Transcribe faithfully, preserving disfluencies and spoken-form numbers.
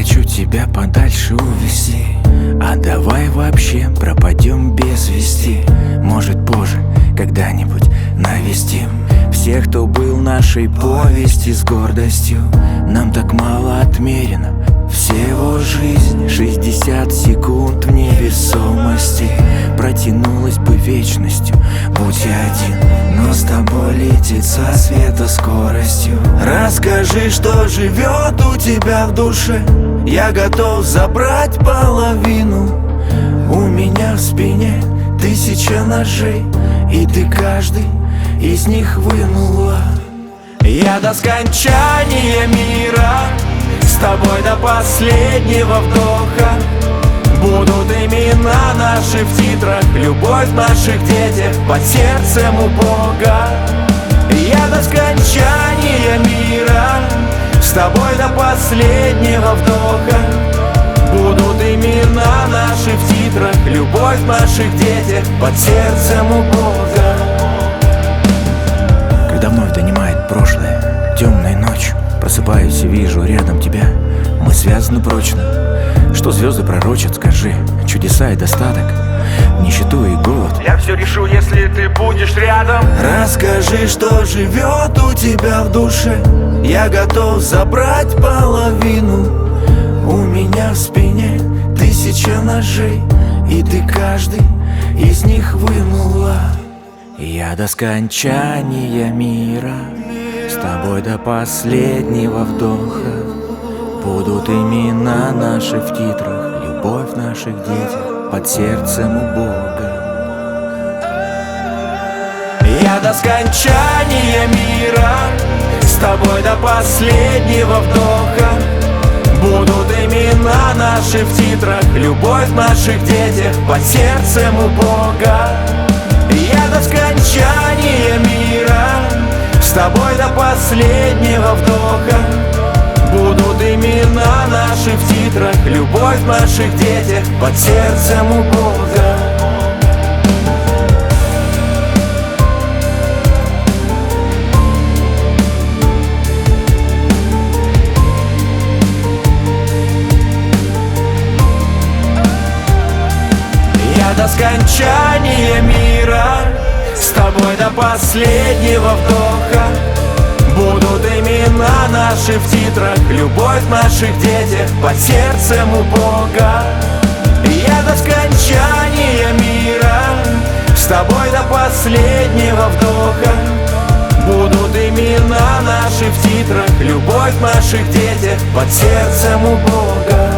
хочу тебя подальше увезти. А давай вообще пропадем без вести. Может позже когда-нибудь навестим всех, кто был нашей повести с гордостью. Нам так мало отмерено, всего жизнь шестьдесят секунд в невесомости. Протянулась бы вечностью, будь я один, но с тобой летит со света скоростью. Расскажи, что живет у тебя в душе. Я готов забрать половину. У меня в спине тысяча ножей, и ты каждый из них вынула. Я до скончания мира с тобой до последнего вдоха. Будут имена наши в титрах, любовь в наших детях под сердцем у Бога. Я до скончания мира с тобой до последнего вдоха. Будут имена наши в титрах, любовь в наших детях под сердцем у Бога. Когда вновь донимает прошлое темной ночью, просыпаюсь и вижу рядом тебя. Мы связаны прочно. Что звезды пророчат, скажи. Чудеса и достаток, нищету и голод. Я все решу, если ты будешь рядом. Расскажи, что живет у тебя в душе. Я готов забрать половину. У меня в спине тысяча ножей, и ты каждый из них вынула. Я до скончания мира с тобой до последнего вдоха. Будут имена наши в титрах, любовь в наших детях под сердцем у Бога. Я до скончания мира с тобой до последнего вдоха. Будут имена наши в титрах, любовь в наших детях под сердцем у Бога. Я до скончания мира с тобой до последнего вдоха. Будут имена наши в титрах, любовь в наших детях под сердцем у Бога. Я до скончания мира с тобой до последнего вдоха. Будут имена наши в титрах, любовь в наших детях под сердцем у Бога. Я до скончания мира с тобой до последнего вдоха. Будут имена наши в титрах, любовь в наших детях под сердцем у Бога.